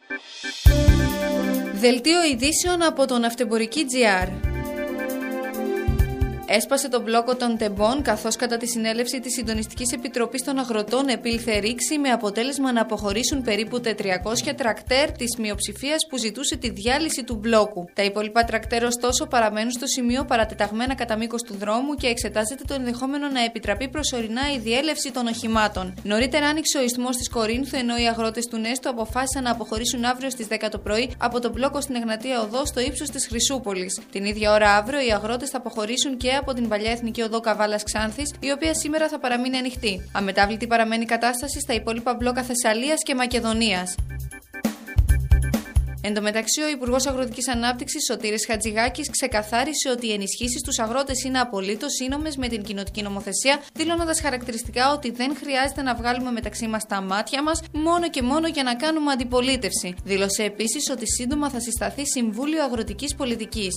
Δελτίο ειδήσεων από το Ναυτεμπορική.gr. Έσπασε τον μπλόκο των τεμπών, καθώς κατά τη συνέλευση της Συντονιστικής Επιτροπής των Αγροτών επήλθε ρήξη με αποτέλεσμα να αποχωρήσουν περίπου 400 τρακτέρ της μειοψηφίας που ζητούσε τη διάλυση του μπλόκου. Τα υπόλοιπα τρακτέρ, ωστόσο, παραμένουν στο σημείο παρατεταγμένα κατά μήκος του δρόμου και εξετάζεται το ενδεχόμενο να επιτραπεί προσωρινά η διέλευση των οχημάτων. Νωρίτερα άνοιξε ο ισθμός της Κορίνθου, ενώ οι αγρότες του Νέστο αποφάσισαν να αποχωρήσουν αύριο στις 10 το πρωί από τον μπλόκο στην Εγνατία Οδό στο ύψος της Χρυσούπολης. Την ίδια ώρα αύριο οι αγρότες θα αποχωρήσουν και από την παλιά Εθνική Οδό Καβάλας Ξάνθης, η οποία σήμερα θα παραμείνει ανοιχτή. Αμετάβλητη παραμένει η κατάσταση στα υπόλοιπα μπλόκα Θεσσαλίας και Μακεδονίας. Εν τω μεταξύ, ο Υπουργός Αγροτικής Ανάπτυξης Σωτήρης Χατζηγάκης ξεκαθάρισε ότι οι ενισχύσεις στους αγρότες είναι απολύτως σύνομες με την κοινοτική νομοθεσία, δηλώνοντας χαρακτηριστικά ότι δεν χρειάζεται να βγάλουμε μεταξύ μας τα μάτια μας μόνο και μόνο για να κάνουμε αντιπολίτευση. Δήλωσε επίσης ότι σύντομα θα συσταθεί Συμβούλιο Αγροτικής Πολιτικής.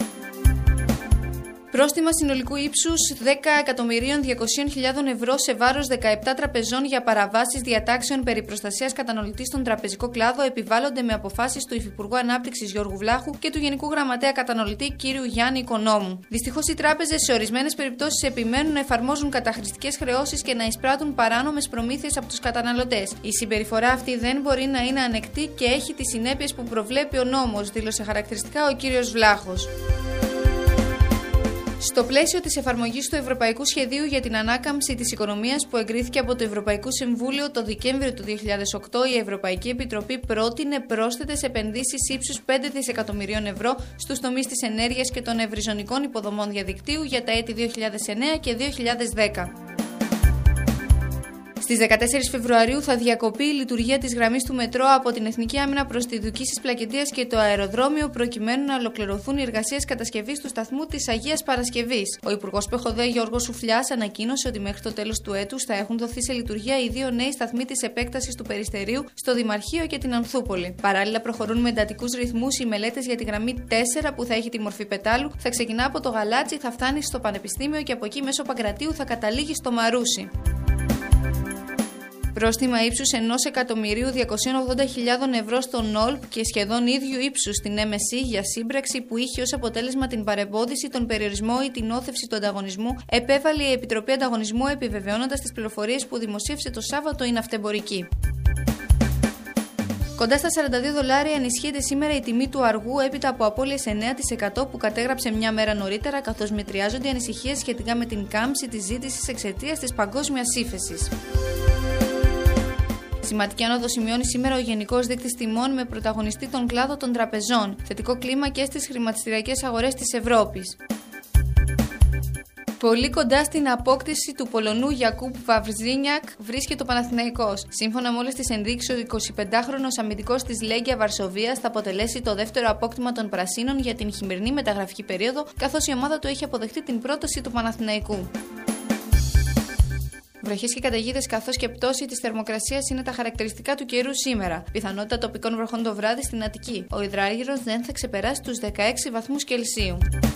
Πρόστιμα συνολικού ύψους 10.200.000 ευρώ σε βάρος 17 τραπεζών για παραβάσεις διατάξεων περί προστασίας καταναλωτή στον τραπεζικό κλάδο επιβάλλονται με αποφάσεις του Υφυπουργού Ανάπτυξης Γιώργου Βλάχου και του Γενικού Γραμματέα Καταναλωτή κ. Γιάννη Οικονόμου. Δυστυχώς, οι τράπεζες σε ορισμένες περιπτώσεις επιμένουν να εφαρμόζουν καταχρηστικές χρεώσεις και να εισπράττουν παράνομες προμήθειες από τους καταναλωτές. Η συμπεριφορά αυτή δεν μπορεί να είναι ανεκτή και έχει τις συνέπειες που προβλέπει ο νόμος, δήλωσε χαρακτηριστικά ο κ. Βλάχος. Στο πλαίσιο της εφαρμογής του Ευρωπαϊκού Σχεδίου για την Ανάκαμψη της Οικονομίας που εγκρίθηκε από το Ευρωπαϊκό Συμβούλιο το Δεκέμβριο του 2008, η Ευρωπαϊκή Επιτροπή πρότεινε πρόσθετες επενδύσεις ύψους 5 δισεκατομμυρίων ευρώ στους τομείς της ενέργειας και των ευρυζωνικών υποδομών διαδικτύου για τα έτη 2009 και 2010. Στις 14 Φεβρουαρίου θα διακοπεί η λειτουργία της γραμμής του μετρό από την Εθνική Άμυνα προς τη Δουκίσης Πλακεντίας και το αεροδρόμιο, προκειμένου να ολοκληρωθούν οι εργασίες κατασκευής του σταθμού της Αγίας Παρασκευής. Ο Υπουργός ΠΕΧΟΔΕ Γιώργος Σουφλιάς ανακοίνωσε ότι μέχρι το τέλος του έτους θα έχουν δοθεί σε λειτουργία οι δύο νέοι σταθμοί της επέκτασης του Περιστερίου στο Δημαρχείο και την Ανθούπολη. Παράλληλα, προχωρούν με εντατικούς ρυθμούς οι μελέτες για τη γραμμή 4 που θα έχει τη μορφή πετάλου, θα ξεκινά από το Γαλάτσι, θα φτάνει στο Πανεπιστήμιο και από εκεί μέσω Παγκρατίου θα καταλήγει στο Μαρούσι. Πρόστιμα ύψους 1.280.000 ευρώ στον ΟΛΠ και σχεδόν ίδιου ύψους στην MSC για σύμπραξη που είχε ως αποτέλεσμα την παρεμπόδιση, τον περιορισμό ή την όθευση του ανταγωνισμού, επέβαλε η Επιτροπή Ανταγωνισμού, επιβεβαιώνοντας τις πληροφορίες που δημοσίευσε το Σάββατο η Ναυτεμπορική. Κοντά στα $42 ενισχύεται σήμερα η τιμή του αργού έπειτα από απώλειες 9% που κατέγραψε μια μέρα νωρίτερα, καθώς μετριάζονται οι ανησυχίες σχετικά με την κάμψη της ζήτησης εξαιτίας της παγκόσμιας ύφεσης. Σημαντική άνοδο σημειώνει σήμερα ο Γενικός Δείκτης Τιμών με πρωταγωνιστή τον κλάδο των τραπεζών. Θετικό κλίμα και στις χρηματιστηριακές αγορές της Ευρώπης. Πολύ κοντά στην απόκτηση του Πολωνού Γιακούπ Βαβρζίνιακ βρίσκεται ο Παναθηναϊκός. Σύμφωνα με όλες τις ενδείξεις, ο 25χρονος αμυντικός της Λέγκια Βαρσοβίας θα αποτελέσει το δεύτερο απόκτημα των Πρασίνων για την χειμερινή μεταγραφική περίοδο, καθώς η ομάδα του έχει αποδεχτεί την πρόταση του Παναθηναϊκού. Βροχές και καταιγίδες καθώς και πτώση της θερμοκρασίας είναι τα χαρακτηριστικά του καιρού σήμερα. Πιθανότητα τοπικών βροχών το βράδυ στην Αττική. Ο υδράργυρος δεν θα ξεπεράσει τους 16 βαθμούς Κελσίου.